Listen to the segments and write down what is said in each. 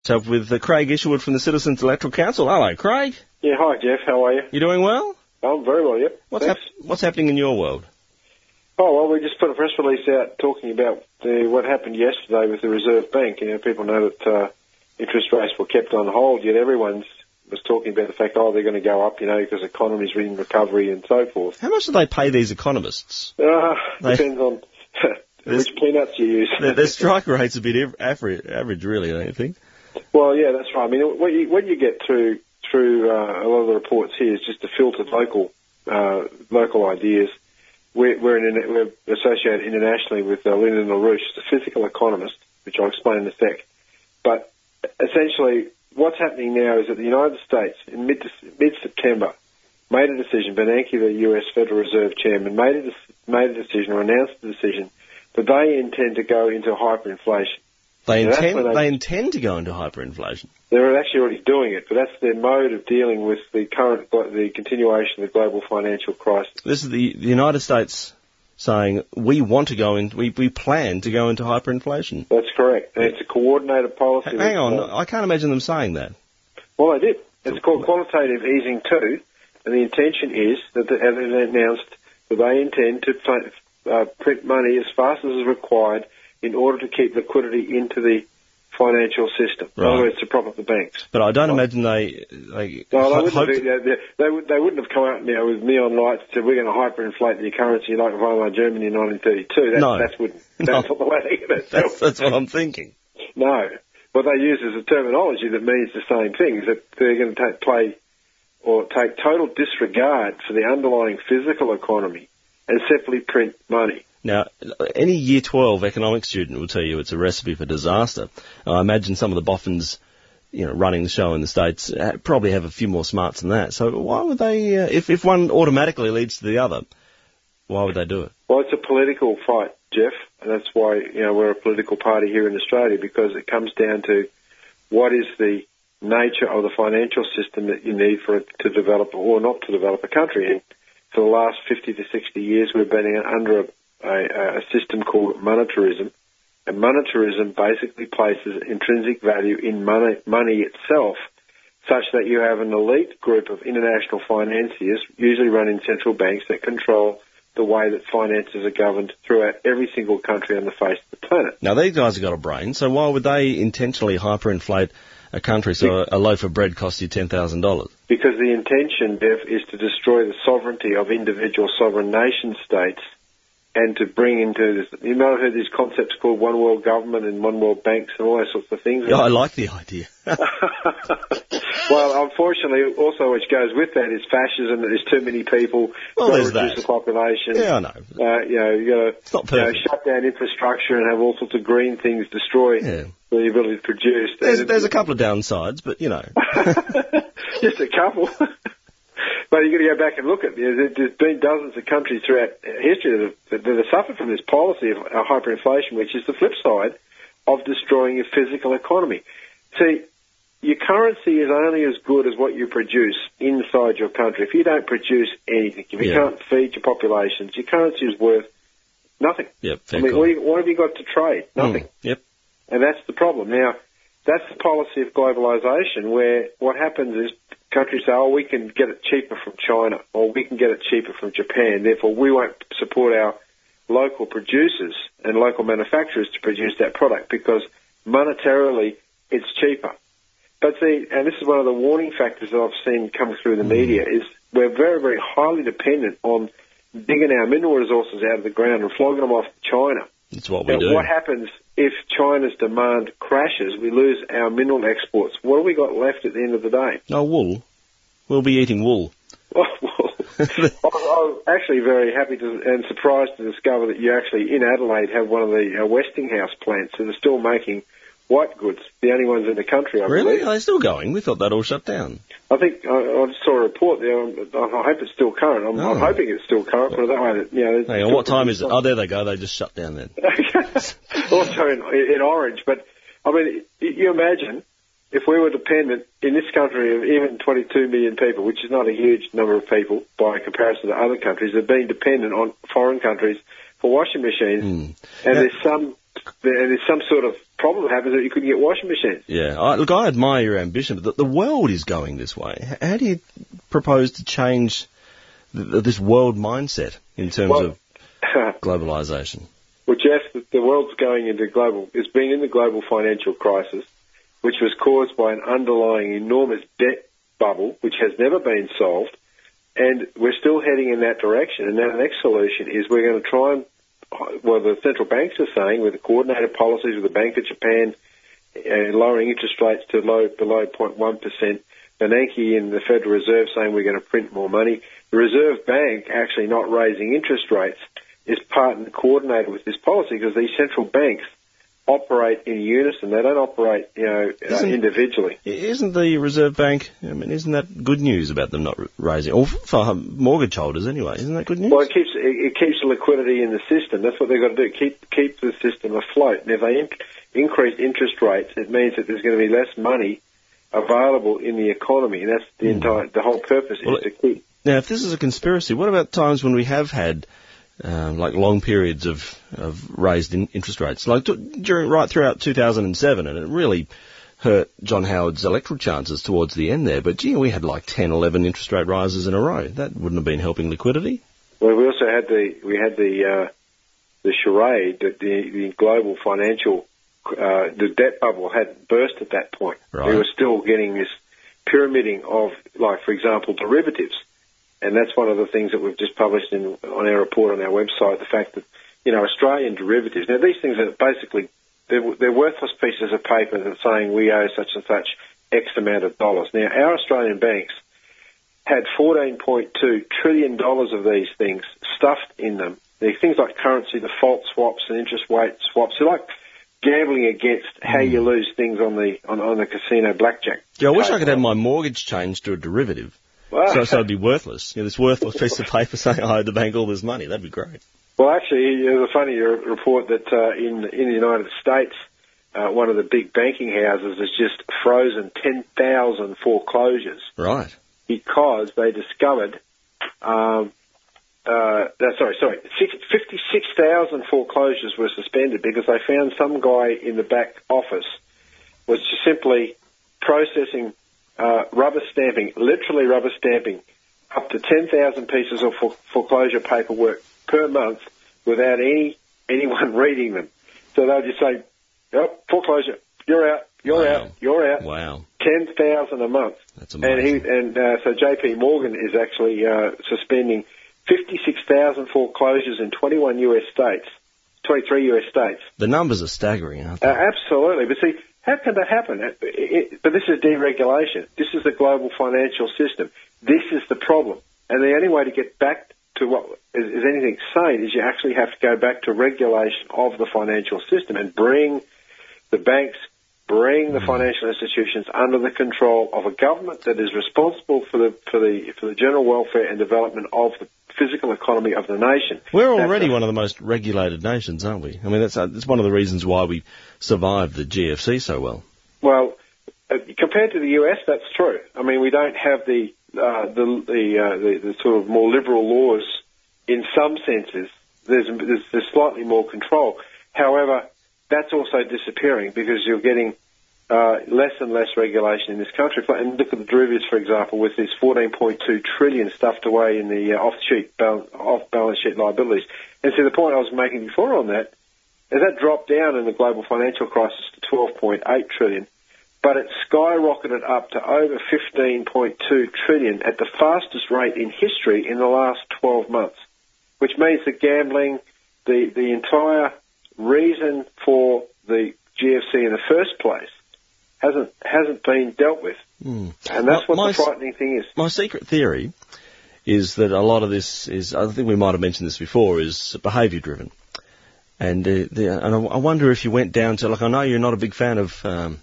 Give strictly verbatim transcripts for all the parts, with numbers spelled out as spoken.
So with uh, Craig Isherwood from the Citizens Electoral Council. Hello, Craig. Yeah, hi, Jeff. How are you? You doing well? I'm very well, yep. What's, hap- what's happening in your world? Oh, well, we just put a press release out talking about the, what happened yesterday with the Reserve Bank. You know, people know that uh, interest rates were kept on hold, yet everyone was talking about the fact, oh, they're going to go up, you know, because the economy's in recovery and so forth. How much do they pay these economists? Uh, they, depends on which peanuts you use. their, their strike rate's a bit average, average, really, don't you think? Well, yeah, that's right. I mean, what you, what you get through through uh, a lot of the reports here is just the filtered local uh, local ideas. We're, we're, in, we're associated internationally with uh, Lyndon LaRouche, a physical economist, which I'll explain in a sec. But essentially, what's happening now is that the United States, in mid mid-September, made a decision. Bernanke, the U S Federal Reserve Chairman, made a, made a decision or announced the decision that they intend to go into hyperinflation. They intend, they, they intend to go into hyperinflation. They're actually already doing it, but that's their mode of dealing with the current, the continuation of the global financial crisis. This is the, the United States saying, we want to go in, we, we plan to go into hyperinflation. That's correct. And it's a coordinated policy. Hang on, uh, I can't imagine them saying that. Well, they did. It's called quantitative easing too, and the intention is that, the, as they announced, that they intend to uh, print money as fast as is required in order to keep liquidity into the financial system. Right. In other words, to prop up the banks. But I don't right. imagine they... they no, they wouldn't, hope have, they, they, they, they wouldn't have come out now with neon lights and said, we're going to hyperinflate the currency like Weimar Germany in nineteen thirty-two. That, no. That's, wouldn't, that's no. not the way they get it. That's, that's what I'm thinking. No. What they use is a terminology that means the same thing, is that they're going to take, play or take total disregard for the underlying physical economy and simply print money. Now, any Year twelve economics student will tell you it's a recipe for disaster. I imagine some of the boffins, you know, running the show in the States probably have a few more smarts than that. So why would they, uh, if, if one automatically leads to the other, why would they do it? Well, it's a political fight, Jeff, and that's why, you know, we're a political party here in Australia, because it comes down to what is the nature of the financial system that you need for it to develop or not to develop a country. And for the last fifty to sixty years, we've been under a A, a system called monetarism, and monetarism basically places intrinsic value in money, money itself, such that you have an elite group of international financiers, usually run in central banks, that control the way that finances are governed throughout every single country on the face of the planet. Now, these guys have got a brain, so why would they intentionally hyperinflate a country so a loaf of bread costs you ten thousand dollars? Because the intention, Jeff, is to destroy the sovereignty of individual sovereign nation states and to bring into this, you might have heard these concepts called one world government and one world banks and all those sorts of things. Yeah, I like the idea. Well, unfortunately, also which goes with that is fascism, that there's too many people, well, there's reduce that. the population. Yeah, I know. Uh, you know, you got to shut down infrastructure and have all sorts of green things destroy yeah. the ability to produce. There's, there's a couple of downsides, but, you know. Just a couple. But you've got to go back and look at it. There's been dozens of countries throughout history that have, that have suffered from this policy of hyperinflation, which is the flip side of destroying your physical economy. See, your currency is only as good as what you produce inside your country. If you don't produce anything, if you yeah. can't feed your populations, your currency is worth nothing. Yep, I mean, what, you, what have you got to trade? Nothing. Mm, yep. And that's the problem. Now, that's the policy of globalization, where what happens is countries say, oh, we can get it cheaper from China, or we can get it cheaper from Japan, therefore we won't support our local producers and local manufacturers to produce that product because monetarily it's cheaper. But see, and this is one of the warning factors that I've seen come through the media, is we're very, very highly dependent on digging our mineral resources out of the ground and flogging them off to China. That's what we now, do. What happens if China's demand crashes? We lose our mineral exports. What have we got left at the end of the day? No, wool. We'll be eating wool. Well, well I, was, I was actually very happy to, and surprised to discover that you actually, in Adelaide, have one of the uh, Westinghouse plants that are still making white goods, the only ones in the country, I really? believe. Are they still going? We thought that all shut down. I think, I, I just saw a report there. I hope it's still current. I'm, oh. I'm hoping it's still current, but that way, that, you know... Hang on, what time is it? Oh, there they go. They just shut down then. Also in, in Orange. But, I mean, you imagine if we were dependent in this country of even twenty-two million people, which is not a huge number of people by comparison to other countries, have been dependent on foreign countries for washing machines, mm. and now, there's some there's some sort of problem that happens that you couldn't get washing machines. Yeah, I, look, I admire your ambition, but the, the world is going this way. How do you propose to change the, this world mindset in terms well, of globalisation? Well, Jeff, the, the world's going into global, it's been in the global financial crisis, which was caused by an underlying enormous debt bubble, which has never been solved, and we're still heading in that direction. And now the next solution is we're going to try and, well, the central banks are saying, with the coordinated policies of the Bank of Japan and lowering interest rates to low below zero point one percent, Bernanke and the Federal Reserve saying we're going to print more money. The Reserve Bank actually not raising interest rates is part and coordinated with this policy because these central banks operate in unison. They don't operate, you know, uh, individually. Isn't the Reserve Bank, I mean, isn't that good news about them not raising, or for mortgage holders anyway, isn't that good news? Well, it keeps it, it keeps liquidity in the system. That's what they've got to do, keep keep the system afloat. And if they in, increase interest rates, it means that there's going to be less money available in the economy, and that's the mm. entire, the whole purpose well, is to keep. Now, if this is a conspiracy, what about times when we have had Um, like long periods of, of raised in interest rates, like t- during right throughout two thousand seven, and it really hurt John Howard's electoral chances towards the end there. But gee, we had like ten, eleven interest rate rises in a row. That wouldn't have been helping liquidity. Well, we also had the we had the uh, the charade that the the global financial uh, the debt bubble had burst at that point. Right. We were still getting this pyramiding of, like, for example, derivatives. And that's one of the things that we've just published in, on our report on our website, the fact that, you know, Australian derivatives, now these things are basically, they're, they're worthless pieces of paper that are saying we owe such and such X amount of dollars. Now, our Australian banks had fourteen point two trillion dollars of these things stuffed in them. They're things like currency default swaps and interest rate swaps. They're like gambling against how mm. you lose things on the on, on the casino blackjack. Yeah, I wish I could have my mortgage changed to a derivative. Well, so, so it'd be worthless. You know, this worthless piece of paper saying I owe the bank all this money. That'd be great. Well, actually, there's a funny report that uh, in in the United States, uh, one of the big banking houses has just frozen ten thousand foreclosures. Right. Because they discovered, um, uh, sorry, sorry, fifty-six thousand foreclosures were suspended because they found some guy in the back office was just simply processing uh, rubber stamping, literally rubber stamping, up to ten thousand pieces of foreclosure paperwork per month without any anyone reading them. So they'll just say, yep, foreclosure, you're out, you're wow. out, you're out. Wow. ten thousand a month. That's amazing. And, he, and uh, so J P Morgan is actually uh, suspending fifty-six thousand foreclosures in twenty-one U S states, twenty-three U S states. The numbers are staggering, aren't they? Uh, absolutely. But see, how can that happen? It, it, but this is deregulation. This is the global financial system. This is the problem. And the only way to get back to what is, is anything sane is you actually have to go back to regulation of the financial system and bring the banks, bring the financial institutions under the control of a government that is responsible for the for the for the general welfare and development of the physical economy of the nation. We're already one of the most regulated nations, aren't we? I mean, that's, uh, that's one of the reasons why we survived the G F C so well. Well, uh, compared to the U S, that's true. I mean, we don't have the uh, the the, uh, the the sort of more liberal laws in some senses. There's there's, there's slightly more control. However, that's also disappearing because you're getting uh, less and less regulation in this country. And look at the derivatives, for example, with this fourteen point two trillion dollars stuffed away in the uh, off-sheet bal- off-balance sheet liabilities. And see, the point I was making before on that is that dropped down in the global financial crisis to twelve point eight trillion dollars, but it skyrocketed up to over fifteen point two trillion dollars at the fastest rate in history in the last twelve months, which means that gambling, the, the entire reason for the G F C in the first place hasn't hasn't been dealt with. Mm. And that's my, what the frightening thing is. My secret theory is that a lot of this is, I think we might have mentioned this before, is behaviour driven. And, uh, the, and I wonder if you went down to, like, I know you're not a big fan of um,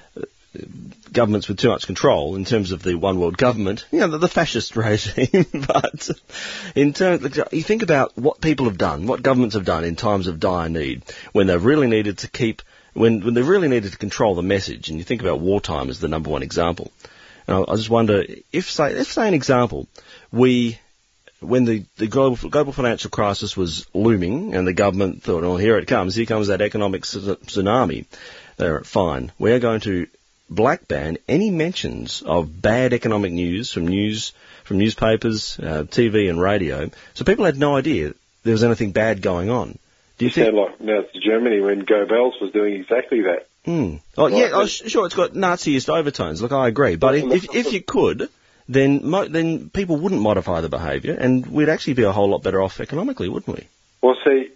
governments with too much control in terms of the one world government, you know, the, the fascist regime, but in terms, you think about what people have done, what governments have done in times of dire need, when they've really needed to keep, when, when they really needed to control the message, and you think about wartime as the number one example. And I, I just wonder, if say, if say an example, we when the, the global, global financial crisis was looming and the government thought, oh, here it comes, here comes that economic tsunami, they're fine. We're going to black ban any mentions of bad economic news from news from newspapers, uh, T V and radio. So people had no idea there was anything bad going on. Do you, you think? Sound like now it's Germany when Goebbels was doing exactly that. Mm. Oh right. yeah, oh, sure. It's got Naziist overtones. Look, I agree. But if if, if you could, then mo- then people wouldn't modify the behaviour, and we'd actually be a whole lot better off economically, wouldn't we? Well, see,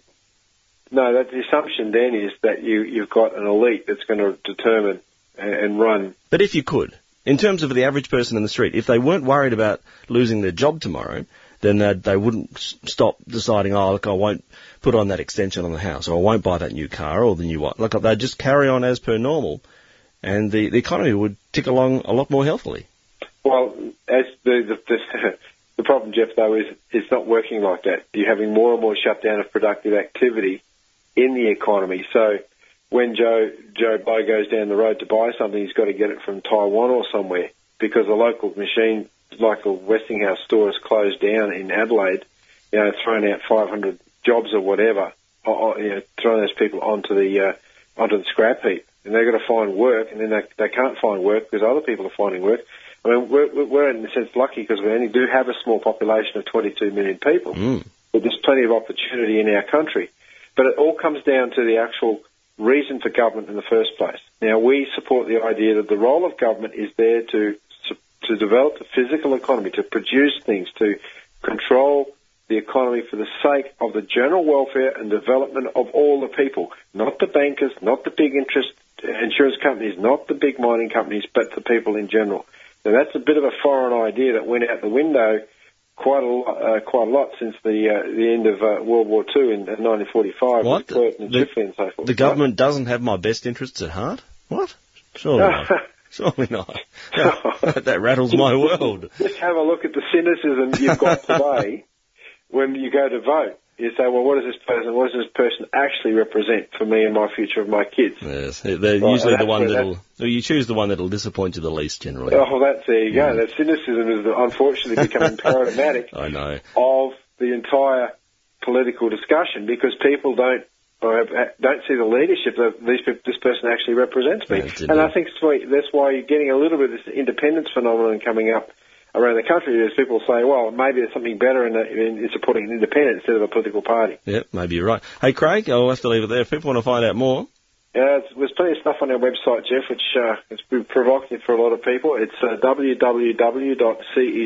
no, that the assumption then is that you you've got an elite that's going to determine and, and run. But if you could. In terms of the average person in the street, if they weren't worried about losing their job tomorrow, then uh, they wouldn't s- stop deciding, oh, look, I won't put on that extension on the house, or I won't buy that new car, or the new what. Look, they'd just carry on as per normal, and the, the economy would tick along a lot more healthily. Well, as the the, the, the problem, Jeff, though, is it's not working like that. You're having more and more shutdown of productive activity in the economy. So when Joe Joe Blow goes down the road to buy something, he's got to get it from Taiwan or somewhere because the local machine, like a Westinghouse store, is closed down in Adelaide. You know, throwing out five hundred jobs or whatever, or, you know, throwing those people onto the uh, onto the scrap heap, and they've got to find work, and then they they can't find work because other people are finding work. I mean, we're, we're in a sense lucky because we only do have a small population of twenty-two million people, mm. but there's plenty of opportunity in our country. But it all comes down to the actual reason for government in the first place. Now, we support the idea that the role of government is there to to develop the physical economy, to produce things, to control the economy for the sake of the general welfare and development of all the people, not the bankers, not the big interest insurance companies, not the big mining companies, but the people in general. Now, that's a bit of a foreign idea that went out the window quite a lot, uh, quite a lot since the uh, the end of uh, World War Two in, in nineteen forty-five. What? With and the, and so forth. The government right? doesn't have my best interests at heart? What? Surely not. Surely not. That, that rattles my world. Just have a look at the cynicism you've got today when you go to vote. You say, well, what does this person, what does this person actually represent for me and my future of my kids? Yes, they're right, usually the one that'll, well, you choose the one that'll disappoint you the least generally. Oh, that's, there you go. Yeah. That cynicism is unfortunately becoming paradigmatic I know. of the entire political discussion because people don't or don't see the leadership that these, this person actually represents me. Yeah, and I think that's why you're getting a little bit of this independence phenomenon coming up around the country. There's people say, well, maybe there's something better in, in, in supporting an independent instead of a political party. Yeah, maybe you're right. Hey, Craig, I'll have to leave it there. If people want to find out more. Yeah, it's, there's plenty of stuff on our website, Jeff, which uh, it's been provocative for a lot of people. It's uh, w w w dot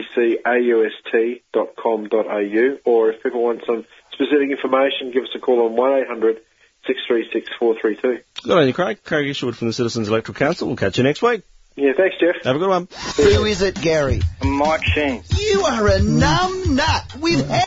cecaust dot com dot a u, or if people want some specific information, give us a call on one eight hundred six three six four three two. Good on you, Craig. Craig Isherwood from the Citizens Electoral Council. We'll catch you next week. Yeah, thanks, Jeff. Have a good one. Who is it, Gary? Mike Sheen. You are a numb nut. We've had